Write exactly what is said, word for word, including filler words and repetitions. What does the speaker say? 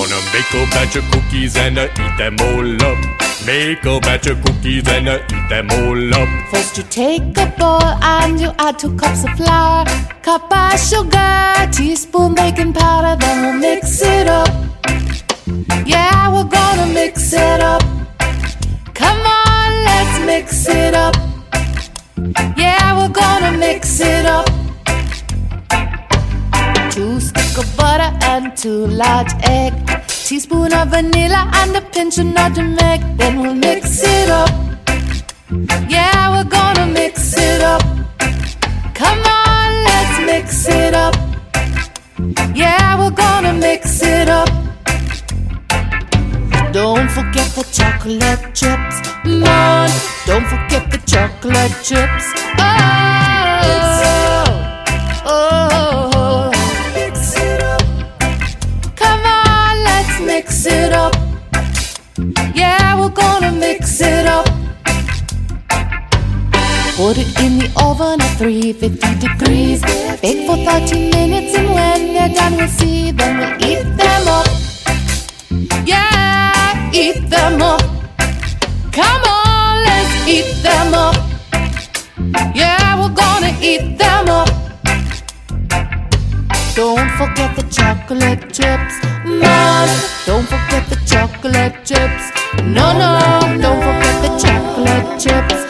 Gonna make a batch of cookies and uh, eat them all up. Make a batch of cookies and uh, eat them all up. First you take a bowl and you add two cups of flour, cup of sugar, teaspoon baking powder, then we'll mix it up. Yeah, we're gonna mix it up. Come on, let's mix it up. Yeah, we're gonna mix it up. Two sticks of butter and two large eggs, teaspoon of vanilla and a pinch of nutmeg. Then we'll mix it up. Yeah, we're gonna mix it up. Come on, let's mix it up. Yeah, we're gonna mix it up. Don't forget the chocolate chips, Mom. Don't forget the chocolate chips. Oh, oh, mix it up. Come on, let's mix it up. Yeah, we're gonna mix it up. Put it in the oven at three fifty degrees. Bake for thirty minutes, and when they're done, we'll see. Then we'll eat them up. Yeah, eat them up. Come on, let's eat them up. Yeah, we're gonna eat them up. Don't forget the chocolate chips, Mom. Don't forget the chocolate chips. No, no, don't forget the chocolate chips.